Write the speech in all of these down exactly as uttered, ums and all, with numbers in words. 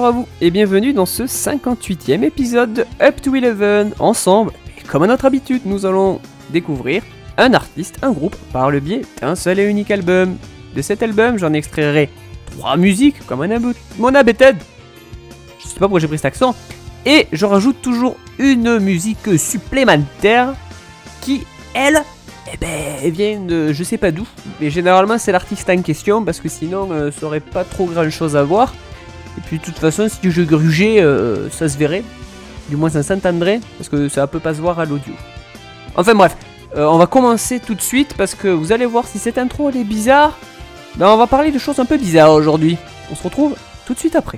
bonjour à vous et bienvenue dans ce cinquante-huitième épisode de Up to Eleven. Ensemble, et comme à notre habitude, nous allons découvrir un artiste, un groupe, par le biais d'un seul et unique album. De cet album, j'en extrairai trois musiques, comme un abou- mon abeted. Je sais pas pourquoi j'ai pris cet accent. Et je rajoute toujours une musique supplémentaire qui, elle, eh ben, vient de je sais pas d'où. Mais généralement, c'est l'artiste en question parce que sinon, euh, ça aurait pas trop grand chose à voir. Et puis, de toute façon, si je grugeais, euh, ça se verrait. Du moins, ça s'entendrait parce que ça peut pas se voir à l'audio. Enfin, bref, euh, on va commencer tout de suite parce que vous allez voir si cette intro elle est bizarre. Ben, on va parler de choses un peu bizarres aujourd'hui. On se retrouve tout de suite après.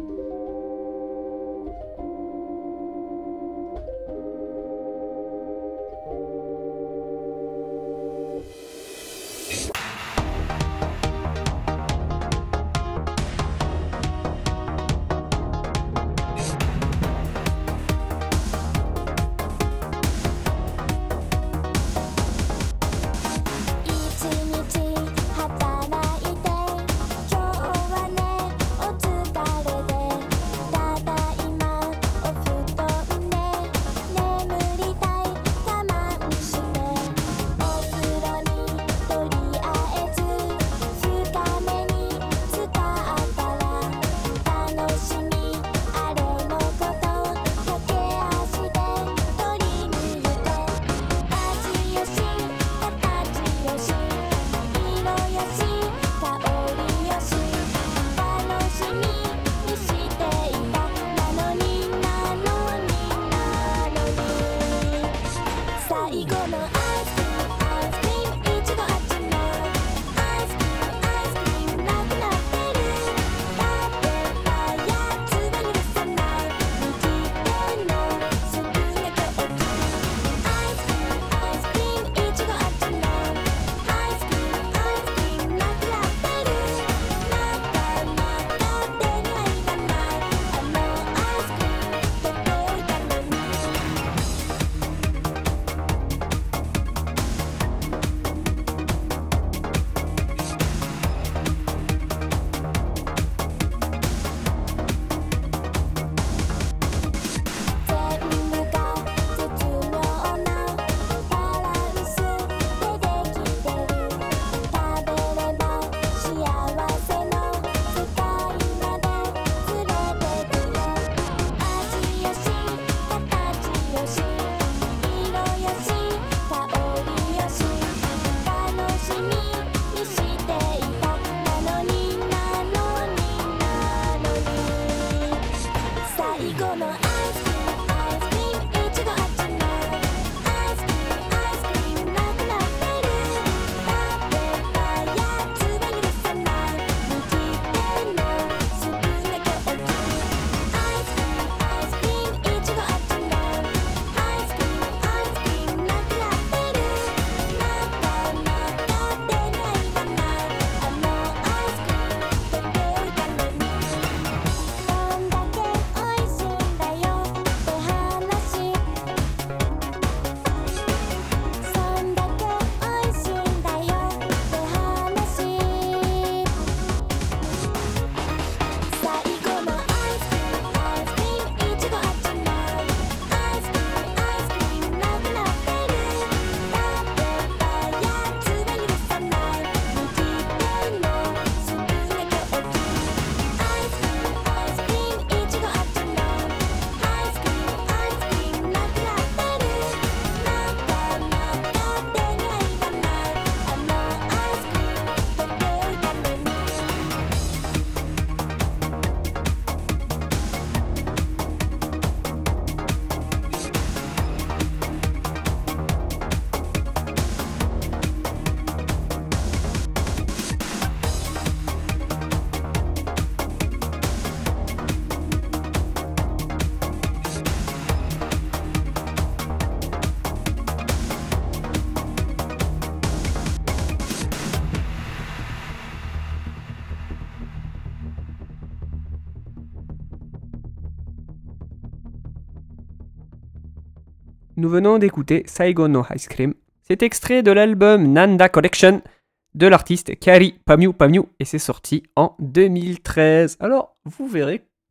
Nous venons d'écouter Saigon no Ice Cream. C'est extrait de l'album Nanda Collection de l'artiste Kari Pamyu Pamyu et c'est sorti en deux mille treize. Alors, vous verrez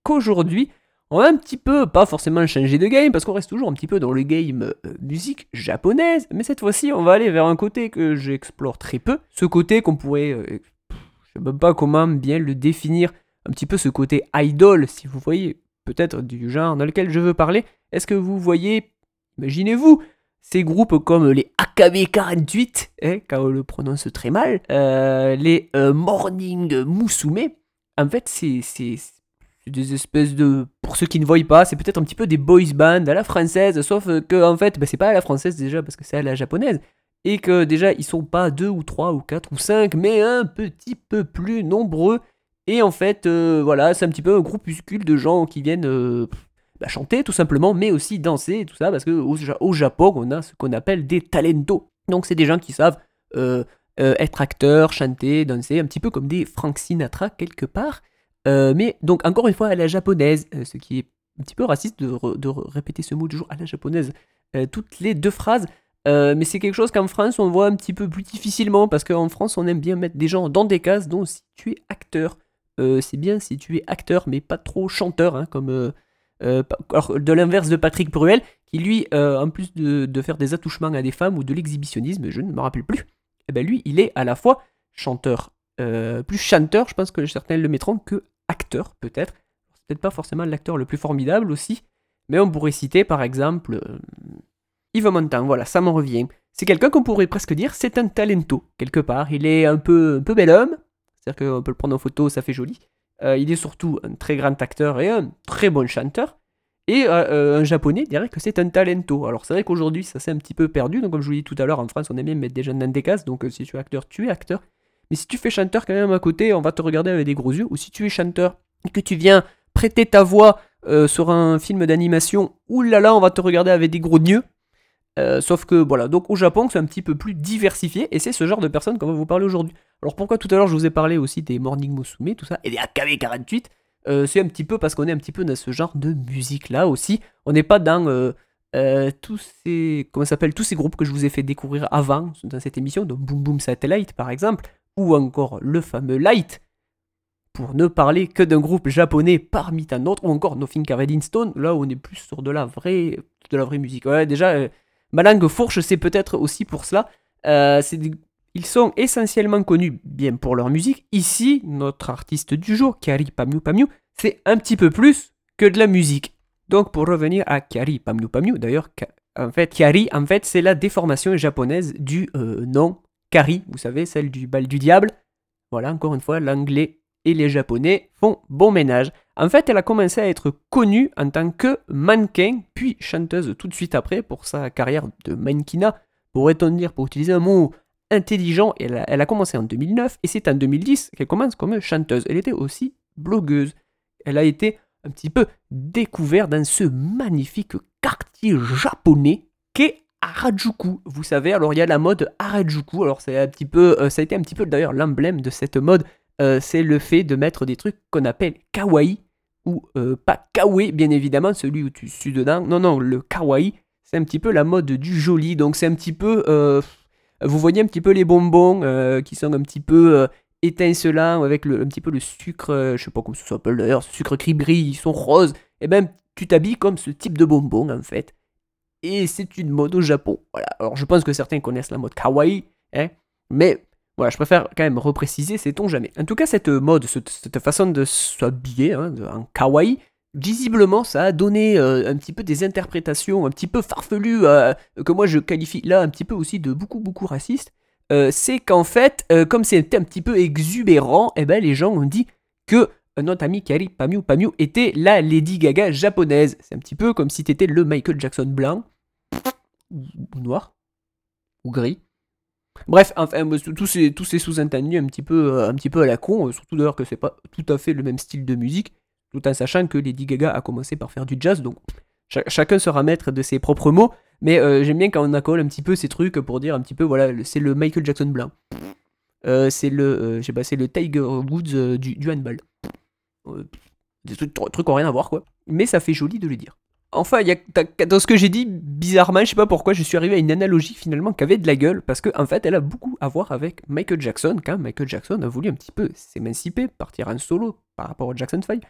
qu'aujourd'hui, on va un petit peu, pas forcément changer de game, parce qu'on reste toujours un petit peu dans le game euh, musique japonaise, mais cette fois-ci, on va aller vers un côté que j'explore très peu, ce côté qu'on pourrait, euh, je sais même pas comment bien le définir, un petit peu ce côté idol, si vous voyez, peut-être du genre dans lequel je veux parler. Est-ce que vous voyez, imaginez-vous, ces groupes comme les A K B quarante-huit, hein, quand on le prononce très mal, euh, les euh, Morning Musume, en fait, c'est, c'est, c'est des espèces de... Pour ceux qui ne voient pas, c'est peut-être un petit peu des boys bands à la française, sauf que, en fait, bah, c'est pas à la française déjà, parce que c'est à la japonaise, et que déjà, ils sont pas deux ou trois ou quatre ou cinq, mais un petit peu plus nombreux, et en fait, euh, voilà, c'est un petit peu un groupuscule de gens qui viennent... Euh, Bah, chanter tout simplement, mais aussi danser et tout ça, parce qu'au au Japon, on a ce qu'on appelle des talentos. Donc c'est des gens qui savent euh, euh, être acteurs, chanter, danser, un petit peu comme des Frank Sinatra quelque part. Euh, mais donc encore une fois à la japonaise, euh, ce qui est un petit peu raciste de, re, de répéter ce mot toujours à la japonaise, euh, toutes les deux phrases. Euh, mais c'est quelque chose qu'en France on voit un petit peu plus difficilement, parce qu'en France on aime bien mettre des gens dans des cases, dont si tu es acteur, euh, c'est bien si tu es acteur, mais pas trop chanteur, hein, comme... Euh, Euh, alors, de l'inverse de Patrick Bruel, qui lui, euh, en plus de, de faire des attouchements à des femmes ou de l'exhibitionnisme, je ne me rappelle plus, et ben lui, il est à la fois chanteur, euh, plus chanteur, je pense que certains le mettront, que acteur, peut-être. C'est peut-être pas forcément l'acteur le plus formidable aussi, mais on pourrait citer par exemple euh, Yves Montand, voilà, ça m'en revient. C'est quelqu'un qu'on pourrait presque dire, c'est un talento, quelque part. Il est un peu, un peu bel homme, c'est-à-dire qu'on peut le prendre en photo, ça fait joli. Euh, il est surtout un très grand acteur et un très bon chanteur. Et euh, euh, un japonais dirait que c'est un talento. Alors c'est vrai qu'aujourd'hui ça s'est un petit peu perdu. Donc comme je vous l'ai dit tout à l'heure, en France on aime bien mettre des jeunes dans des cases. Donc euh, si tu es acteur, tu es acteur. Mais si tu fais chanteur quand même à côté, on va te regarder avec des gros yeux. Ou si tu es chanteur et que tu viens prêter ta voix euh, sur un film d'animation, oulala, on va te regarder avec des gros yeux. Euh, sauf que voilà, donc au Japon c'est un petit peu plus diversifié et c'est ce genre de personnes qu'on va vous parler aujourd'hui. Alors pourquoi tout à l'heure je vous ai parlé aussi des Morning Musume, tout ça, et des A K B quarante-huit, euh, c'est un petit peu parce qu'on est un petit peu dans ce genre de musique là aussi. On n'est pas dans euh, euh, tous ces comment ça s'appelle tous ces groupes que je vous ai fait découvrir avant dans cette émission, donc Boom Boom Satellite par exemple, ou encore le fameux Light, pour ne parler que d'un groupe japonais parmi tant d'autres, ou encore Nothing Carved in Stone, là où on est plus sur de la vraie, de la vraie musique. Ouais, déjà. Euh, Ma langue fourche, c'est peut-être aussi pour cela. Euh, c'est des... Ils sont essentiellement connus bien pour leur musique. Ici, notre artiste du jour, Kyary Pamyu Pamyu, c'est un petit peu plus que de la musique. Donc pour revenir à Kyary Pamyu Pamyu, d'ailleurs, en fait, Kyary, en fait, c'est la déformation japonaise du euh, nom Kari, vous savez, celle du bal du diable. Voilà, encore une fois, l'anglais et les japonais font bon ménage. En fait, elle a commencé à être connue en tant que mannequin, puis chanteuse tout de suite après pour sa carrière de mannequinat, pourrait-on dire, pour utiliser un mot intelligent. Elle a, elle a commencé en deux mille neuf et c'est en deux mille dix qu'elle commence comme chanteuse. Elle était aussi blogueuse. Elle a été un petit peu découverte dans ce magnifique quartier japonais qu'est Harajuku. Vous savez, alors il y a la mode Harajuku. Alors c'est un petit peu, euh, ça a été un petit peu d'ailleurs l'emblème de cette mode. Euh, c'est le fait de mettre des trucs qu'on appelle kawaii, ou euh, pas kawaii bien évidemment, celui où tu sues dedans, non non, le kawaii, c'est un petit peu la mode du joli, donc c'est un petit peu, euh, vous voyez un petit peu les bonbons euh, qui sont un petit peu euh, étincelants, avec le, un petit peu le sucre, euh, je sais pas comment ça s'appelle d'ailleurs, ce sucre qui brille, ils sont roses, et ben tu t'habilles comme ce type de bonbons en fait, et c'est une mode au Japon, voilà, alors je pense que certains connaissent la mode kawaii, hein, mais... Voilà, je préfère quand même repréciser, sait-on jamais. En tout cas, cette mode, cette, cette façon de s'habiller hein, de, en kawaii, visiblement, ça a donné euh, un petit peu des interprétations un petit peu farfelues, euh, que moi je qualifie là un petit peu aussi de beaucoup, beaucoup racistes. Euh, c'est qu'en fait, euh, comme c'était un petit peu exubérant, eh ben, les gens ont dit que notre ami Kyary Pamyu Pamyu était la Lady Gaga japonaise. C'est un petit peu comme si t'étais le Michael Jackson blanc, ou noir, ou gris. Bref, enfin, tous ces, tous ces sous-entendus un petit peu, un petit peu à la con, surtout d'ailleurs que c'est pas tout à fait le même style de musique, tout en sachant que Lady Gaga a commencé par faire du jazz, donc ch- chacun sera maître de ses propres mots, mais euh, j'aime bien quand on accole un petit peu ces trucs pour dire un petit peu, voilà, c'est le Michael Jackson blanc, euh, c'est le, euh, je sais pas, c'est le Tiger Woods euh, du, du handball. Euh, des trucs, trucs qui ont rien à voir, quoi, mais ça fait joli de le dire. Enfin, y a, dans ce que j'ai dit, bizarrement, je sais pas pourquoi, je suis arrivé à une analogie finalement qui avait de la gueule, parce qu'en en fait, elle a beaucoup à voir avec Michael Jackson, quand Michael Jackson a voulu un petit peu s'émanciper, partir en solo par rapport au Jackson five.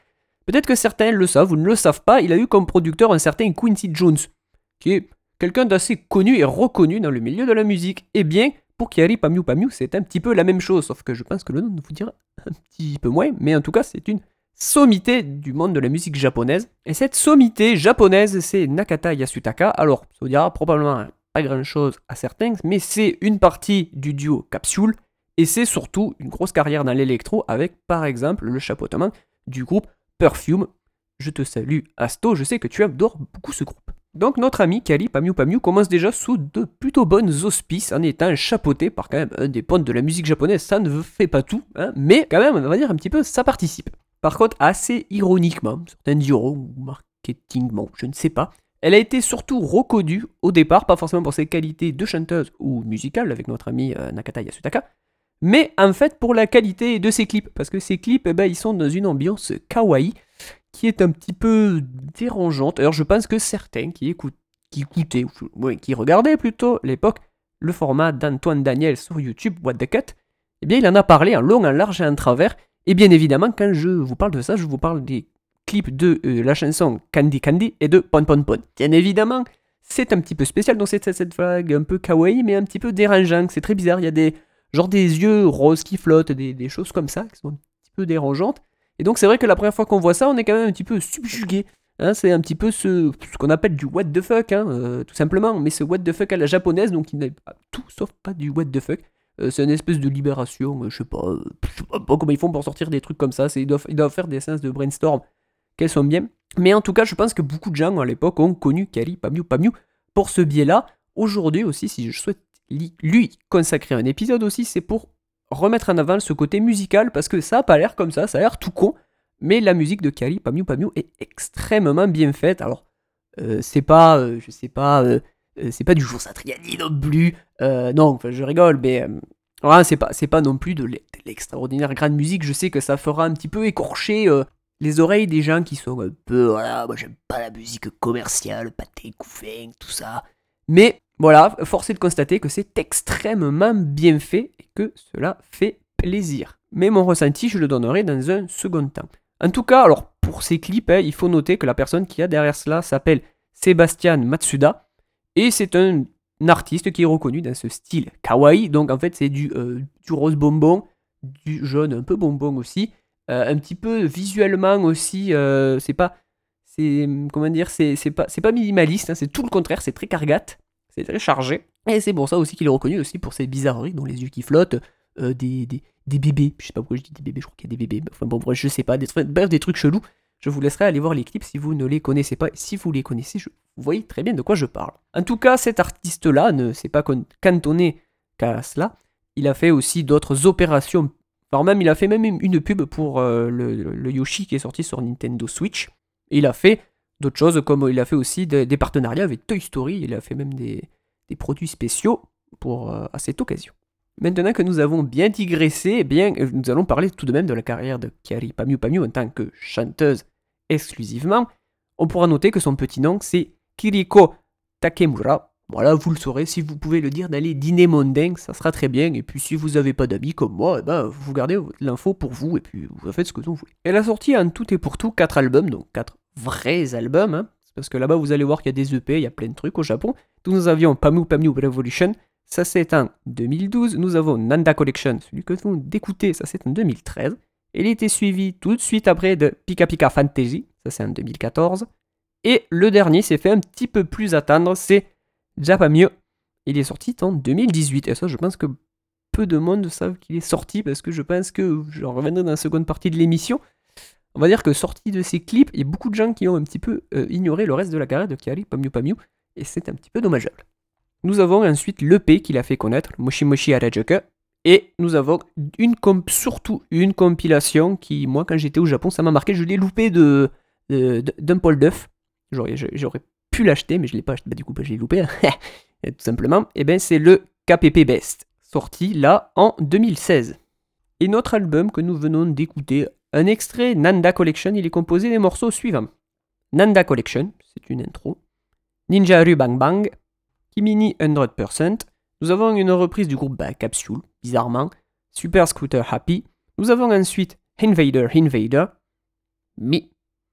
Peut-être que certains le savent ou ne le savent pas, il a eu comme producteur un certain Quincy Jones, qui est quelqu'un d'assez connu et reconnu dans le milieu de la musique. Eh bien, pour Kyary Pamyu Pamyu, c'est un petit peu la même chose, sauf que je pense que le nom vous dira un petit peu moins, mais en tout cas, c'est une sommité du monde de la musique japonaise. Et cette sommité japonaise, c'est Nakata Yasutaka. Alors, ça vous dira probablement pas grand-chose à certains, mais c'est une partie du duo Capsule, et c'est surtout une grosse carrière dans l'électro, avec par exemple le chapeautement du groupe Perfume. Je te salue Asto, je sais que tu adores beaucoup ce groupe. Donc notre ami Kyary Pamyu Pamyu commence déjà sous de plutôt bonnes auspices en étant chapeauté par quand même un des pontes de la musique japonaise, ça ne fait pas tout, hein, mais quand même on va dire un petit peu ça participe. Par contre assez ironiquement, certains diront, ou marketingement, je ne sais pas, elle a été surtout reconnue au départ, pas forcément pour ses qualités de chanteuse ou musicale avec notre ami euh, Nakata Yasutaka, mais en fait pour la qualité de ses clips, parce que ses clips eh ben, ils sont dans une ambiance kawaii, qui est un petit peu dérangeante. Alors je pense que certains qui, écoutent, qui écoutaient, ou qui regardaient plutôt l'époque, le format d'Antoine Daniel sur YouTube, What the Cut, eh bien il en a parlé en long, en large et en travers. Et bien évidemment, quand je vous parle de ça, je vous parle des clips de euh, la chanson Candy Candy et de Pon Pon Pon. Bien évidemment, c'est un petit peu spécial, donc c'est cette vague un peu kawaii, mais un petit peu dérangeant, c'est très bizarre, il y a des genre des yeux roses qui flottent, des, des choses comme ça, qui sont un petit peu dérangeantes. Et donc c'est vrai que la première fois qu'on voit ça, on est quand même un petit peu subjugué. Hein, c'est un petit peu ce, ce qu'on appelle du what the fuck, hein, euh, tout simplement. Mais ce what the fuck à la japonaise, donc il n'est pas tout sauf pas du what the fuck. Euh, c'est une espèce de libération, euh, je sais pas, euh, je sais pas comment ils font pour sortir des trucs comme ça. C'est, ils, doivent, ils doivent faire des séances de brainstorm qu'elles sont bien. Mais en tout cas, je pense que beaucoup de gens à l'époque ont connu Kyary Pamyu Pamyu pour ce biais-là. Aujourd'hui aussi, si je souhaite lui consacrer un épisode aussi, c'est pour remettre en avant ce côté musical, parce que ça a pas l'air comme ça, ça a l'air tout con, mais la musique de Kyary Pamyu Pamyu est extrêmement bien faite. Alors, euh, c'est pas, euh, je sais pas, euh, euh, c'est pas du jour Satriani non plus, euh, non, enfin je rigole, mais euh, voilà, c'est pas, c'est pas non plus de l'extraordinaire grande musique. Je sais que ça fera un petit peu écorcher euh, les oreilles des gens qui sont un peu, voilà, moi j'aime pas la musique commerciale, pâté, couffin, tout ça, mais voilà, force est de constater que c'est extrêmement bien fait et que cela fait plaisir. Mais mon ressenti, je le donnerai dans un second temps. En tout cas, alors pour ces clips, hein, il faut noter que la personne qui a derrière cela s'appelle Sébastien Matsuda, et c'est un, un artiste qui est reconnu dans ce style kawaii. Donc en fait, c'est du, euh, du rose bonbon, du jaune un peu bonbon aussi, euh, un petit peu visuellement aussi. Euh, c'est pas, c'est comment dire, c'est, c'est pas, c'est pas minimaliste, hein, c'est tout le contraire, c'est très cargate. C'est très chargé. Et c'est pour ça aussi qu'il est reconnu aussi pour ses bizarreries, dont les yeux qui flottent, euh, des, des, des bébés. Je sais pas pourquoi je dis des bébés, je crois qu'il y a des bébés. Enfin bon, bref, je sais pas. Des, bref, des trucs chelous. Je vous laisserai aller voir les clips si vous ne les connaissez pas. Si vous les connaissez, je, vous voyez très bien de quoi je parle. En tout cas, cet artiste-là ne s'est pas cantonné qu'à cela. Il a fait aussi d'autres opérations. Alors même, il a fait même une pub pour euh, le, le Yoshi qui est sorti sur Nintendo Switch. Et il a fait d'autres choses, comme il a fait aussi des, des partenariats avec Toy Story, il a fait même des, des produits spéciaux pour, euh, à cette occasion. Maintenant que nous avons bien digressé, eh bien, nous allons parler tout de même de la carrière de Kyary Pamyu Pamyu en tant que chanteuse exclusivement. On pourra noter que son petit nom, c'est Kiriko Takemura. Voilà, vous le saurez, si vous pouvez le dire dans les dîners mondains, ça sera très bien. Et puis si vous n'avez pas d'amis comme moi, eh ben, vous gardez l'info pour vous et puis vous faites ce que vous voulez. Elle a sorti en tout et pour tout quatre albums, donc quatre vrais albums, hein, parce que là-bas vous allez voir qu'il y a des E P, il y a plein de trucs au Japon. Donc nous avions Pamyu Pamyu Revolution, ça c'est en deux mille douze, nous avons Nanda Collection, celui que vous d'écouter, ça c'est en deux mille treize, il a été suivi tout de suite après de Pika Pika Fantasy, ça c'est en deux mille quatorze, et le dernier s'est fait un petit peu plus attendre, c'est Japamyo, il est sorti en deux mille dix-huit, et ça je pense que peu de monde savent qu'il est sorti, parce que je pense que, j'en reviendrai dans la seconde partie de l'émission, on va dire que sorti de ces clips, il y a beaucoup de gens qui ont un petit peu euh, ignoré le reste de la carrière de Kyary Pamyu Pamyu, et c'est un petit peu dommageable. Nous avons ensuite l'E P qu'il a fait connaître, Moshi Moshi Harajuku, et nous avons une comp- surtout une compilation qui, moi, quand j'étais au Japon, ça m'a marqué, je l'ai loupé de, de, de, d'un Paul Duff. J'aurais, j'aurais pu l'acheter, mais je ne l'ai pas acheté, bah, du coup, bah, je l'ai loupé, et tout simplement, et ben c'est le K P P Best, sorti là en deux mille seize. Et notre album que nous venons d'écouter, un extrait Nanda Collection, il est composé des morceaux suivants. Nanda Collection, c'est une intro. Ninja Ru Bang Bang. Kimini cent pour cent. Nous avons une reprise du groupe bah, Capsule, bizarrement. Super Scooter Happy. Nous avons ensuite Invader Invader. Mi.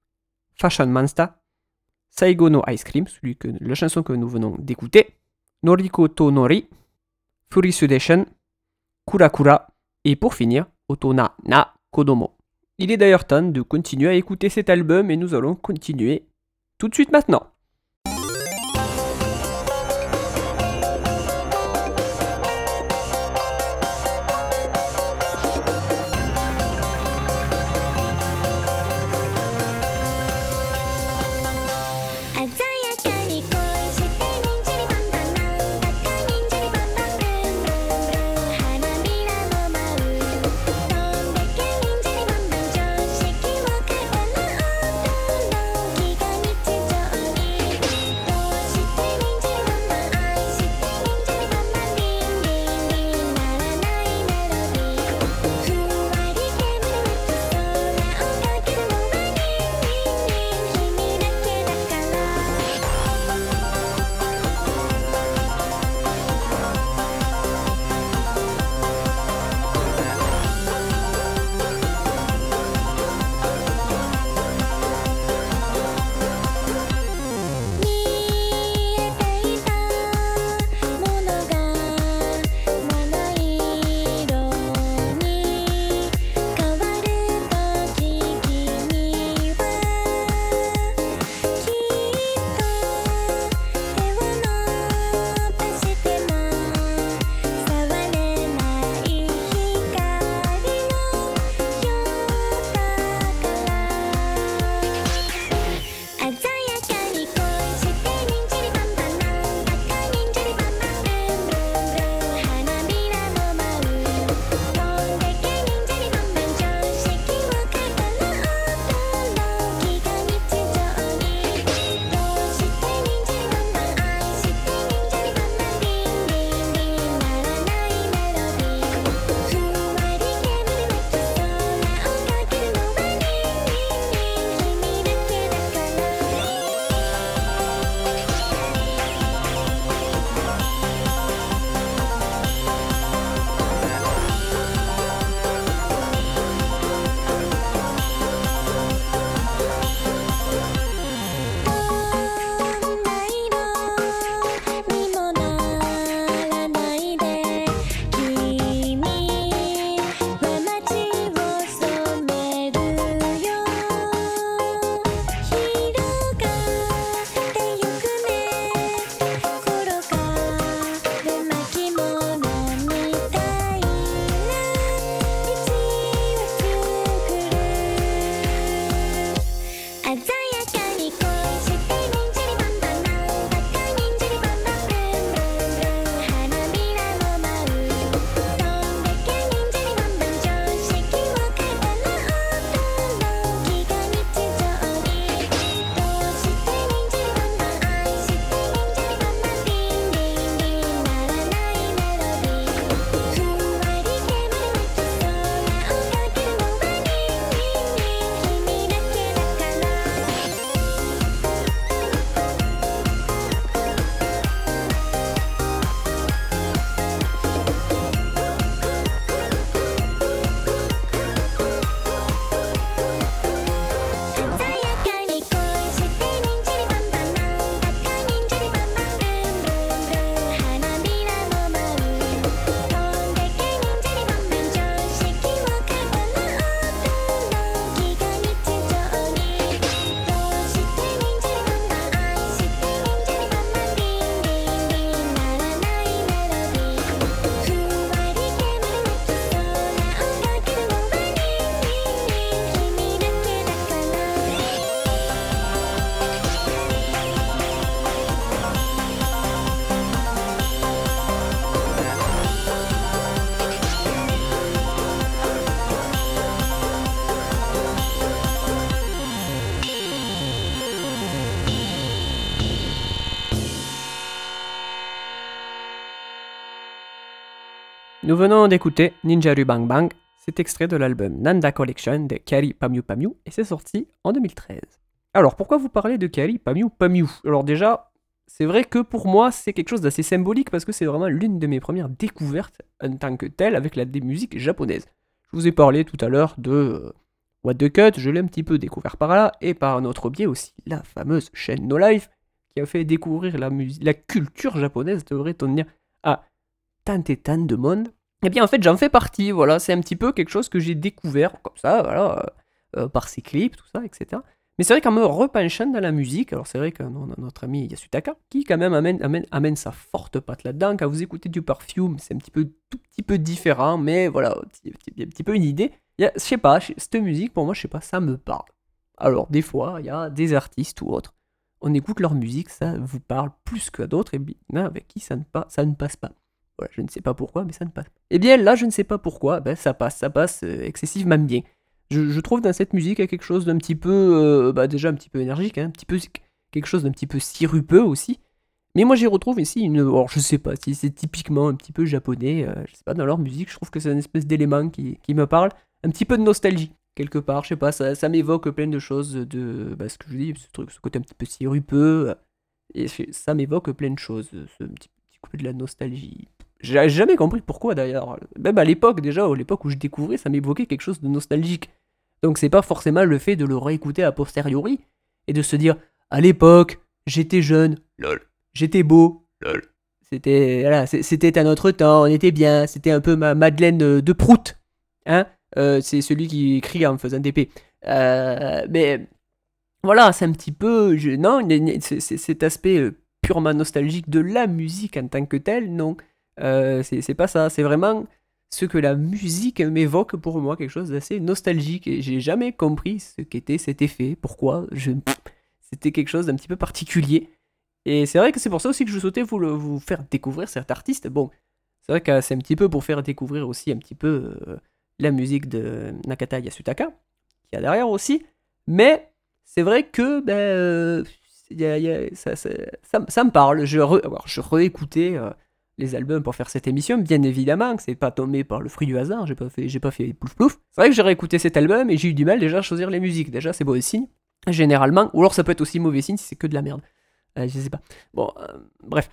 Fashion Monster, Saigo no Ice Cream, celui que, la chanson que nous venons d'écouter, Noriko to Nori, Furi Sudation, Kura Kura, et pour finir, Otona na Kodomo. Il est d'ailleurs temps de continuer à écouter cet album et nous allons continuer tout de suite maintenant. 'Nous venons d'écouter Ninjaru Bang Bang, c'est extrait de l'album Nanda Collection de Kyary Pamyu Pamyu et c'est sorti en deux mille treize. Alors pourquoi vous parlez de Kyary Pamyu Pamyu? Alors déjà, c'est vrai que pour moi c'est quelque chose d'assez symbolique parce que c'est vraiment l'une de mes premières découvertes en tant que telle avec la musique japonaise. Je vous ai parlé tout à l'heure de euh, What the Cut, je l'ai un petit peu découvert par là, et par un autre biais aussi, la fameuse chaîne No Life, qui a fait découvrir la, musique, la culture japonaise, devrait-on dire, à tant et tant de monde. Et bien en fait j'en fais partie, voilà, c'est un petit peu quelque chose que j'ai découvert comme ça, voilà, euh, euh, par ses clips, tout ça, et cetera. Mais c'est vrai qu'en me repenchant dans la musique, alors c'est vrai que non, notre ami Yasutaka, qui quand même amène, amène, amène sa forte patte là-dedans, quand vous écoutez du Perfume, c'est un petit peu, tout petit peu différent, mais voilà, il y a un petit peu une idée. Il y a, je sais pas, cette musique, pour moi, je sais pas, ça me parle. Alors des fois, il y a des artistes ou autres, on écoute leur musique, ça vous parle plus que d'autres, et bien avec qui ça ne, pas, ça ne passe pas. Voilà, je ne sais pas pourquoi, mais ça ne passe pas. Et bien là, je ne sais pas pourquoi, ben ça passe, ça passe euh, excessivement bien. Je, je trouve dans cette musique il y a quelque chose d'un petit peu, euh, bah déjà un petit peu énergique, hein, un petit peu quelque chose d'un petit peu sirupeux aussi. Mais moi j'y retrouve ici une, alors je sais pas si c'est typiquement un petit peu japonais, euh, je sais pas, dans leur musique, je trouve que c'est une espèce d'élément qui, qui me parle, un petit peu de nostalgie quelque part, je sais pas, ça, ça m'évoque plein de choses de, bah, ce que je dis, ce truc, ce côté un petit peu sirupeux, et ça m'évoque plein de choses, ce petit, petit coup de la nostalgie. J'ai jamais compris pourquoi d'ailleurs. Même à l'époque déjà, à l'époque où je découvrais, ça m'évoquait quelque chose de nostalgique. Donc c'est pas forcément le fait de le réécouter a posteriori et de se dire à l'époque j'étais jeune, lol, j'étais beau, lol. C'était voilà, c'était un autre temps, on était bien, c'était un peu ma Madeleine de Prout, hein. Euh, c'est celui qui crie en faisant des P. Euh, mais voilà, c'est un petit peu, je, non, c'est, c'est cet aspect euh, purement nostalgique de la musique en tant que telle, non. Euh, c'est, c'est pas ça, c'est vraiment ce que la musique m'évoque pour moi, quelque chose d'assez nostalgique, et j'ai jamais compris ce qu'était cet effet, pourquoi, je, pff, c'était quelque chose d'un petit peu particulier, et c'est vrai que c'est pour ça aussi que je souhaitais vous, le, vous faire découvrir cet artiste. Bon, c'est vrai que c'est un petit peu pour faire découvrir aussi un petit peu euh, la musique de Nakata Yasutaka, qui y a derrière aussi, mais c'est vrai que ben, euh, y a, y a, ça, ça, ça, ça me parle, je, re, alors, je réécoutais... Euh, les albums pour faire cette émission, bien évidemment que c'est pas tombé par le fruit du hasard, j'ai pas fait, j'ai pas fait plouf plouf. C'est vrai que j'ai réécouté cet album et j'ai eu du mal déjà à choisir les musiques, déjà c'est mauvais signe, généralement, ou alors ça peut être aussi mauvais signe si c'est que de la merde, euh, je sais pas. Bon, euh, bref.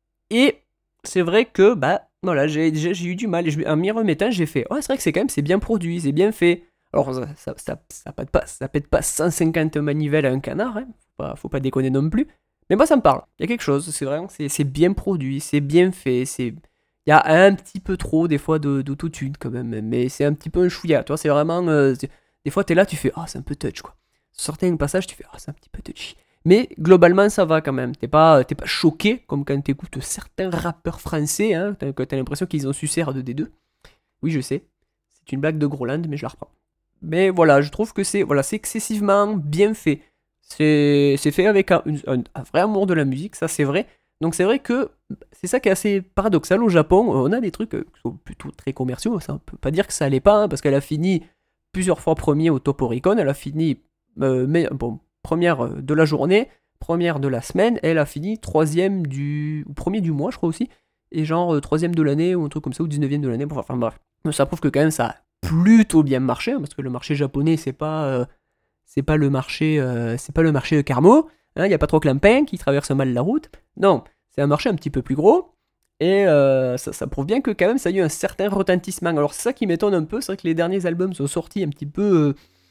Et c'est vrai que, bah, voilà, j'ai, j'ai, j'ai eu du mal, et je, en m'y remettant, j'ai fait, ouais, c'est vrai que c'est quand même, c'est bien produit, c'est bien fait. Alors ça, ça, ça, ça, pète pas, ça pète pas cent cinquante manivelles à un canard, hein, faut pas, faut pas déconner non plus. Mais moi, ça me parle. Il y a quelque chose, c'est vraiment, c'est, c'est bien produit, c'est bien fait, c'est... Il y a un petit peu trop, des fois, de, d'autotune, quand même, mais c'est un petit peu un chouïa, tu vois, c'est vraiment... Euh, c'est... Des fois, t'es là, tu fais, ah, oh, c'est un peu touch, quoi. Sortir un passage, tu fais, ah, oh, c'est un petit peu touchy. Mais, globalement, ça va, quand même. T'es pas, t'es pas choqué, comme quand t'écoutes certains rappeurs français, hein, t'as, t'as l'impression qu'ils ont sucé R deux D deux. Oui, je sais, c'est une blague de Groland, mais je la reprends. Mais voilà, je trouve que c'est, voilà, c'est excessivement bien fait. C'est, c'est fait avec un, un, un vrai amour de la musique, ça c'est vrai. Donc c'est vrai que c'est ça qui est assez paradoxal au Japon. On a des trucs qui sont plutôt très commerciaux. Ça, on peut pas dire que ça allait pas, hein, parce qu'elle a fini plusieurs fois premier au Top Oricon. Elle a fini euh, mais, bon, première de la journée, première de la semaine. Elle a fini troisième du... ou premier du mois, je crois aussi. Et genre euh, troisième de l'année, ou un truc comme ça, ou dix-neuvième de l'année. Enfin bref. Donc, ça prouve que quand même ça a plutôt bien marché, hein, parce que le marché japonais, c'est pas... Euh, c'est pas le marché, euh, c'est pas le marché de Carmo, il hein, n'y a pas trop Clampin qui traverse mal la route. Non, c'est un marché un petit peu plus gros, et euh, ça, ça prouve bien que quand même ça a eu un certain retentissement. Alors c'est ça qui m'étonne un peu, c'est vrai que les derniers albums sont sortis un petit peu... Euh,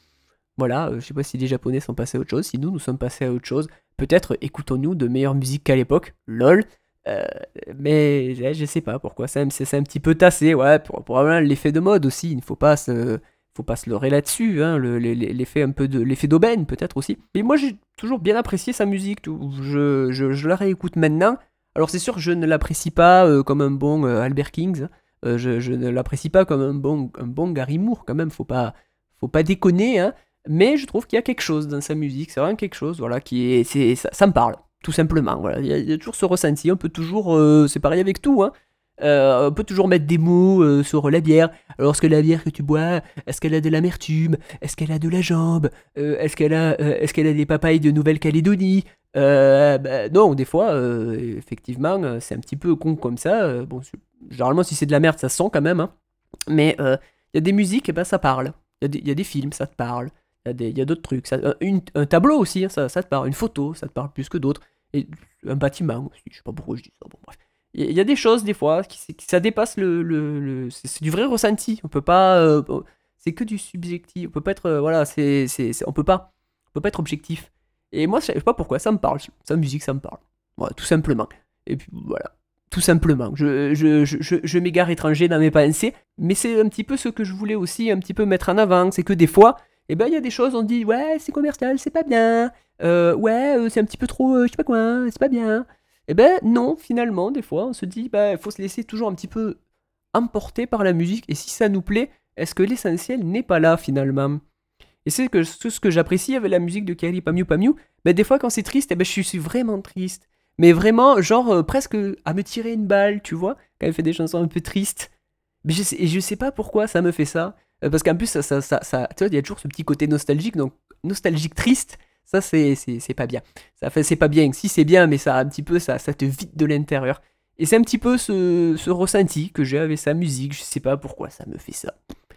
voilà, euh, je sais pas si les Japonais sont passés à autre chose, si nous, nous sommes passés à autre chose. Peut-être écoutons-nous de meilleure musique qu'à l'époque, lol. Euh, mais je, je sais pas pourquoi, c'est, c'est, c'est un petit peu tassé, ouais, pour, probablement l'effet de mode aussi, il ne faut pas se... faut pas se leurrer là-dessus, hein, le, l'effet un peu de l'effet d'aubaine peut-être aussi. Mais moi j'ai toujours bien apprécié sa musique, je, je, je la réécoute maintenant. Alors c'est sûr que je ne l'apprécie pas euh, comme un bon euh, Albert Kings, euh, je, je ne l'apprécie pas comme un bon, un bon Gary Moore quand même, faut pas, faut pas déconner, hein. Mais je trouve qu'il y a quelque chose dans sa musique, c'est vraiment quelque chose, voilà, qui est, c'est, ça, ça me parle, tout simplement. Voilà, il y, a, il y a toujours ce ressenti, on peut toujours, euh, c'est pareil avec tout, hein. Euh, on peut toujours mettre des mots euh, sur la bière. Alors, est-ce que la bière que tu bois, est-ce qu'elle a de l'amertume? Est-ce qu'elle a de la jambe? euh, Est-ce qu'elle a, euh, est-ce qu'elle a des papayes de Nouvelle-Calédonie? euh, bah, Non, des fois, euh, effectivement, c'est un petit peu con comme ça. Euh, bon, généralement, si c'est de la merde, ça se sent quand même. Hein. Mais il euh, y a des musiques, et ben, ça parle. Il y, y a des films, ça te parle. Il y, y a d'autres trucs. Ça, une, un tableau aussi, hein, ça, ça te parle. Une photo, ça te parle plus que d'autres. Et un bâtiment aussi, je sais pas pourquoi je dis ça. Bon, bref. Il y a des choses, des fois, qui, qui ça dépasse le... le, le c'est, c'est du vrai ressenti. On peut pas... Euh, c'est que du subjectif. On peut pas être, euh, voilà, c'est, c'est, c'est- on peut pas, on peut pas être objectif. Et moi, je sais pas pourquoi, ça me parle. Sa musique, ça me parle. Voilà, tout simplement. Et puis voilà, tout simplement. Je, je, je, je, je m'égare étranger dans mes pensées, mais c'est un petit peu ce que je voulais aussi un petit peu mettre en avant. C'est que des fois, eh ben, il y a des choses, on dit, ouais, c'est commercial, c'est pas bien. Euh, ouais, euh, c'est un petit peu trop, euh, je sais pas quoi, hein, c'est pas bien. Eh ben non, finalement, des fois, on se dit, bah, il faut se laisser toujours un petit peu emporter par la musique. Et si ça nous plaît, est-ce que l'essentiel n'est pas là, finalement? Et c'est que tout ce que j'apprécie avec la musique de Kylie Pamiu Pamiu, ben des fois quand c'est triste, eh ben je suis vraiment triste. Mais vraiment, genre euh, presque à me tirer une balle, tu vois, quand elle fait des chansons un peu tristes. Mais je sais, et je sais pas pourquoi ça me fait ça. Euh, parce qu'en plus, ça, ça, ça, ça- tu vois, il y a toujours ce petit côté nostalgique, donc nostalgique triste, ça c'est, c'est, c'est pas bien. Ça fait, c'est pas bien. Si c'est bien, mais ça un petit peu, ça, ça te vide de l'intérieur. Et c'est un petit peu ce, ce ressenti que j'ai avec sa musique. Je sais pas pourquoi ça me fait ça.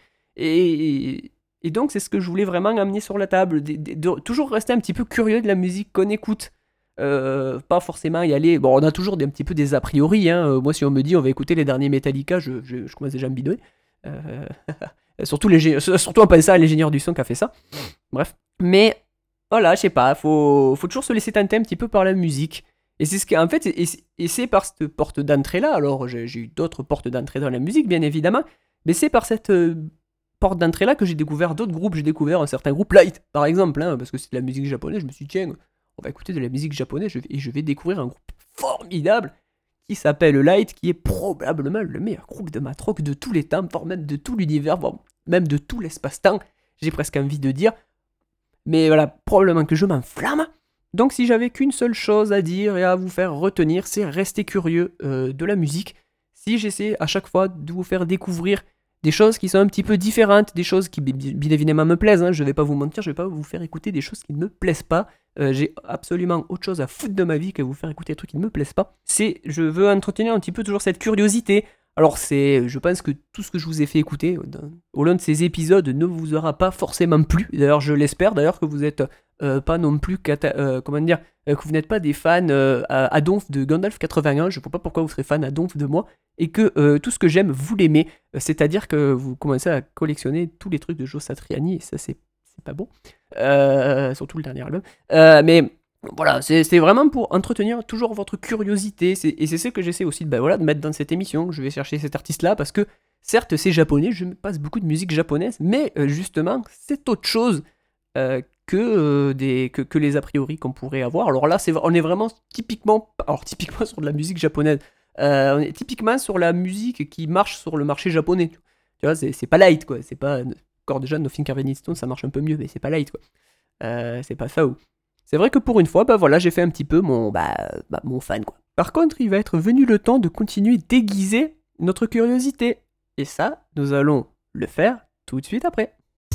Et, et donc, c'est ce que je voulais vraiment amener sur la table. De, de- de toujours rester un petit peu curieux de la musique qu'on écoute. Euh, pas forcément y aller. Bon, on a toujours des, un petit peu des a priori. Hein. Euh, Moi, si on me dit on va écouter les derniers Metallica, je, je, je commence déjà à me bidouiller. Euh, surtout, les, surtout en pensant à l'ingénieur du son qui a fait ça. Bref. Mais voilà, je sais pas. Faut, faut toujours se laisser tenter un petit peu par la musique. Et c'est ce qui, en fait, et, c'est- et c'est par cette porte d'entrée-là. Alors, j'ai j'ai eu d'autres portes d'entrée dans la musique, bien évidemment. Mais c'est par cette euh, porte d'entrée là que j'ai découvert d'autres groupes. J'ai découvert un certain groupe Light, par exemple, hein, parce que c'est de la musique japonaise. Je me suis dit, tiens, on va écouter de la musique japonaise je vais- et je vais découvrir un groupe formidable qui s'appelle Light, qui est probablement le meilleur groupe de matrock de tous les temps, voire même de tout l'univers, voire même de tout l'espace-temps. J'ai presque envie de dire. Mais voilà, probablement que je m'enflamme. Donc si j'avais qu'une seule chose à dire et à vous faire retenir, c'est rester curieux euh, de la musique. Si j'essaie à chaque fois de vous faire découvrir des choses qui sont un petit peu différentes, des choses qui bi- bien évidemment me plaisent, hein, je vais pas vous mentir, je vais pas vous faire écouter des choses qui ne me plaisent pas. Euh, j'ai absolument autre chose à foutre de ma vie que vous faire écouter des trucs qui ne me plaisent pas. C'est, je veux entretenir un petit peu toujours cette curiosité. Alors c'est, je pense que tout ce que je vous ai fait écouter dans- au long de ces épisodes ne vous aura pas forcément plu. D'ailleurs, je l'espère d'ailleurs que vous êtes euh, pas non plus, cata- euh, comment dire, euh, que vous n'êtes pas des fans euh, à, à donf de Gandalf quatre-vingt-un. Je ne vois pas pourquoi vous serez fan à donf de moi et que euh, tout ce que j'aime, vous l'aimez. Euh, C'est-à-dire que vous commencez à collectionner tous les trucs de Joe Satriani et ça c'est c'est pas bon. Euh, surtout le dernier album. Euh, mais voilà, c'est c'est vraiment pour entretenir toujours votre curiosité. c'est- Et c'est ce que j'essaie aussi de, bah, voilà, de mettre dans cette émission. Je vais chercher cet artiste-là parce que, certes, c'est japonais, je me passe beaucoup de musique japonaise, mais euh, justement, c'est autre chose euh, que, euh, des, que, que les a priori qu'on pourrait avoir. Alors là, c'est, on est vraiment typiquement, alors typiquement sur de la musique japonaise. Euh, on est typiquement sur la musique qui marche sur le marché japonais. Tu vois, c'est, c'est pas light, quoi. C'est pas. Encore déjà, Nothing Carven Stone, ça marche un peu mieux, mais c'est pas light, quoi. Euh, c'est pas ça ou. C'est vrai que pour une fois, bah voilà, j'ai fait un petit peu mon, bah, bah, mon fan, quoi. Par contre, il va être venu le temps de continuer d'aiguiser notre curiosité. Et ça, nous allons le faire tout de suite après.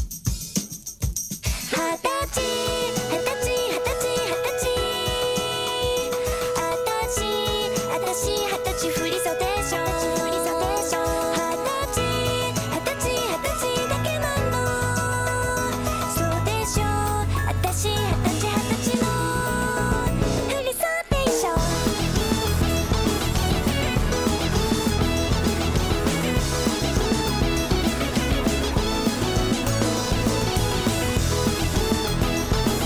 二十歳二十歳二十歳二十歳私私二十歳振り袖でしょ振り袖でしょ二十歳二十歳二十歳だけなのそうでしょ私二十歳二十歳の振り袖でしょ「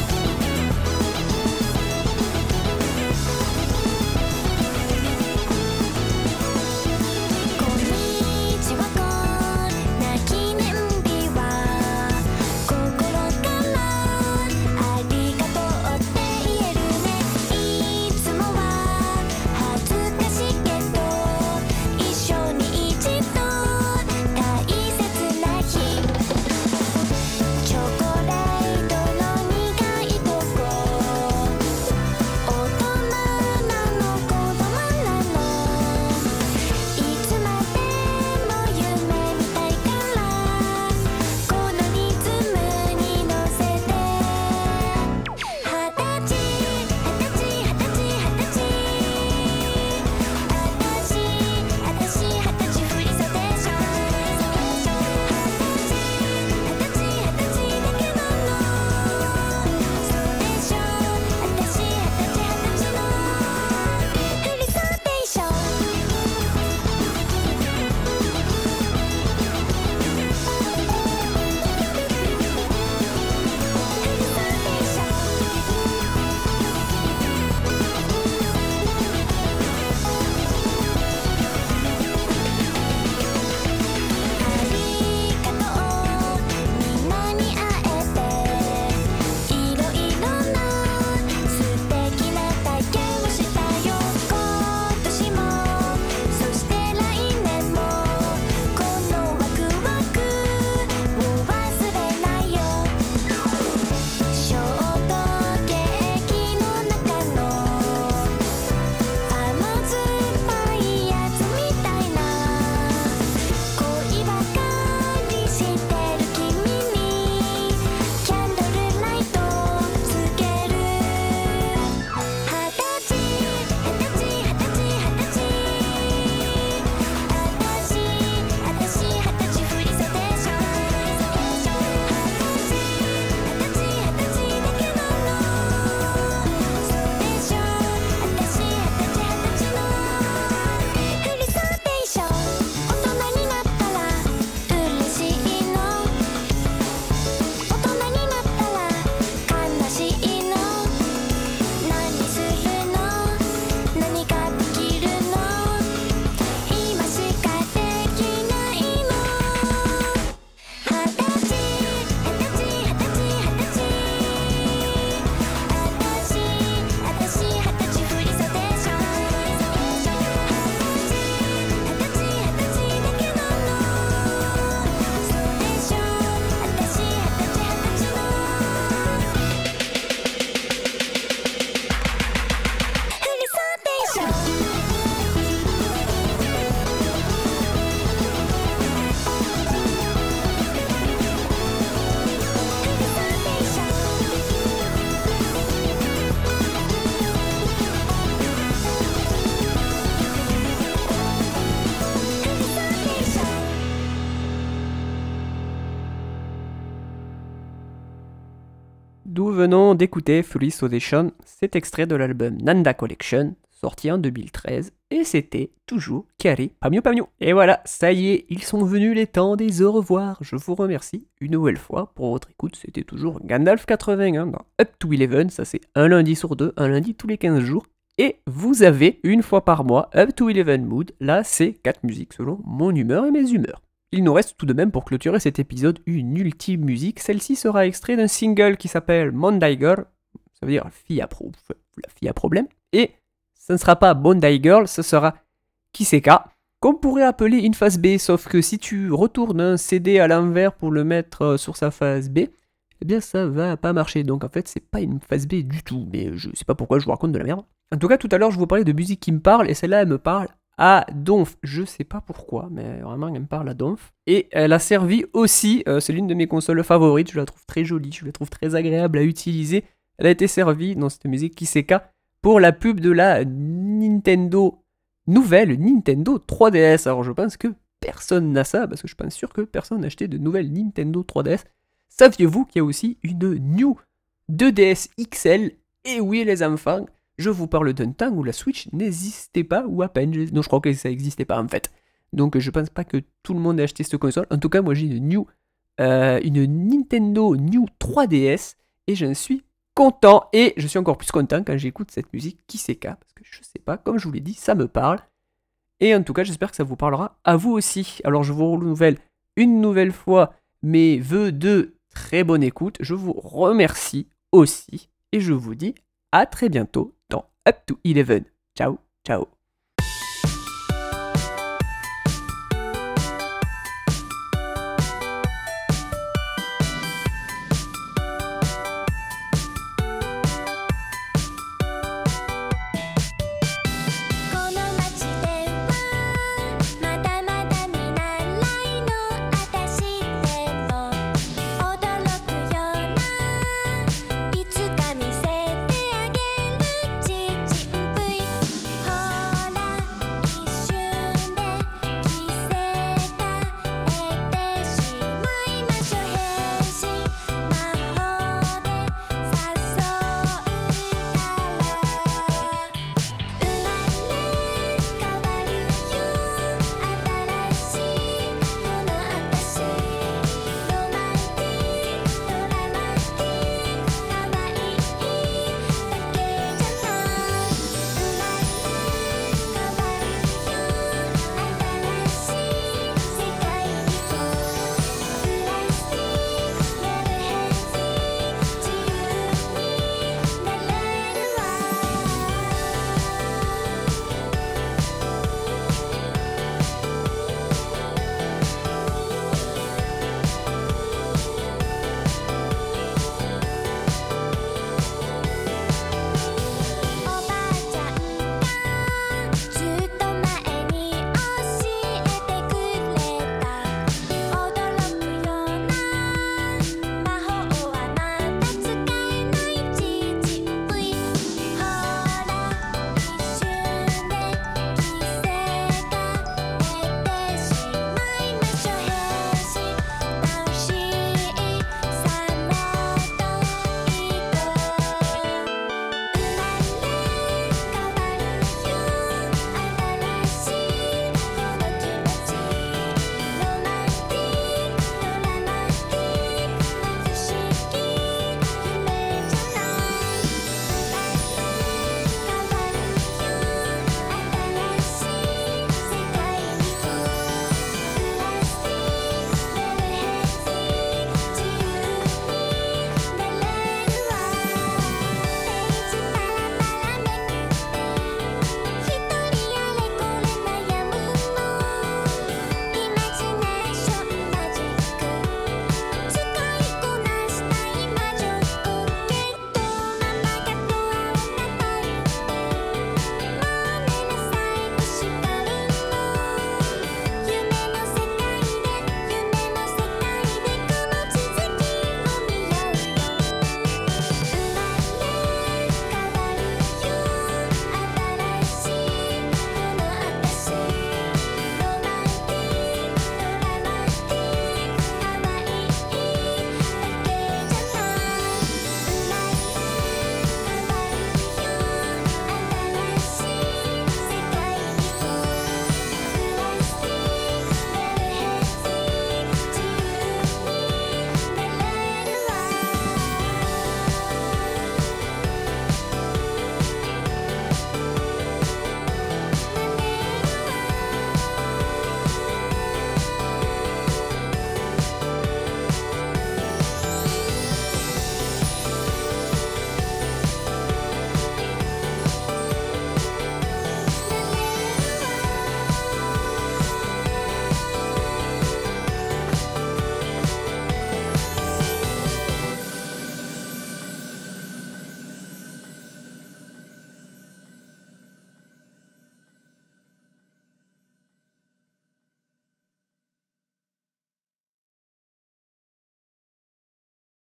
venons d'écouter Fully Sodation, cet extrait de l'album Nanda Collection, sorti en deux mille treize, et c'était toujours Carré Pamio Pamio. Et voilà, ça y est, ils sont venus les temps des au revoir. Je vous remercie une nouvelle fois pour votre écoute. C'était toujours Gandalf quatre-vingt-un dans Up to Eleven, ça c'est un lundi sur deux, un lundi tous les quinze jours. Et vous avez une fois par mois Up to Eleven Mood, là c'est quatre musiques selon mon humeur et mes humeurs. Il nous reste tout de même pour clôturer cet épisode une ultime musique, celle-ci sera extraite d'un single qui s'appelle Monday Girl, ça veut dire fille à, pro- la fille à problème, et ce ne sera pas Bondi Girl, ce sera Kiseka, qu'on pourrait appeler une face B, sauf que si tu retournes un C D à l'envers pour le mettre sur sa face B, eh bien ça va pas marcher, donc en fait c'est pas une face B du tout, mais je sais pas pourquoi je vous raconte de la merde. En tout cas tout à l'heure je vous parlais de musique qui me parle, et celle-là elle me parle à donf, je sais pas pourquoi, mais vraiment elle me parle à donf, et elle a servi aussi, euh, c'est l'une de mes consoles favorites, je la trouve très jolie, je la trouve très agréable à utiliser, elle a été servie dans cette musique Kiseka, pour la pub de la Nintendo, nouvelle Nintendo trois D S. Alors je pense que personne n'a ça, parce que je pense sûr que personne n'a acheté de nouvelle Nintendo trois D S. Saviez-vous qu'il y a aussi une New deux D S X L? Et oui les enfants, je vous parle d'un temps où la Switch n'existait pas, ou à peine, non je crois que ça n'existait pas en fait. Donc je pense pas que tout le monde ait acheté cette console. En tout cas moi j'ai une New, euh, une Nintendo New trois D S, et j'en suis content, et je suis encore plus content quand j'écoute cette musique Kiseka, parce que je sais pas, comme je vous l'ai dit, ça me parle, et en tout cas j'espère que ça vous parlera à vous aussi. Alors je vous renouvelle une nouvelle fois mes vœux de très bonne écoute, je vous remercie aussi, et je vous dis à très bientôt dans Up to Eleven. Ciao, ciao.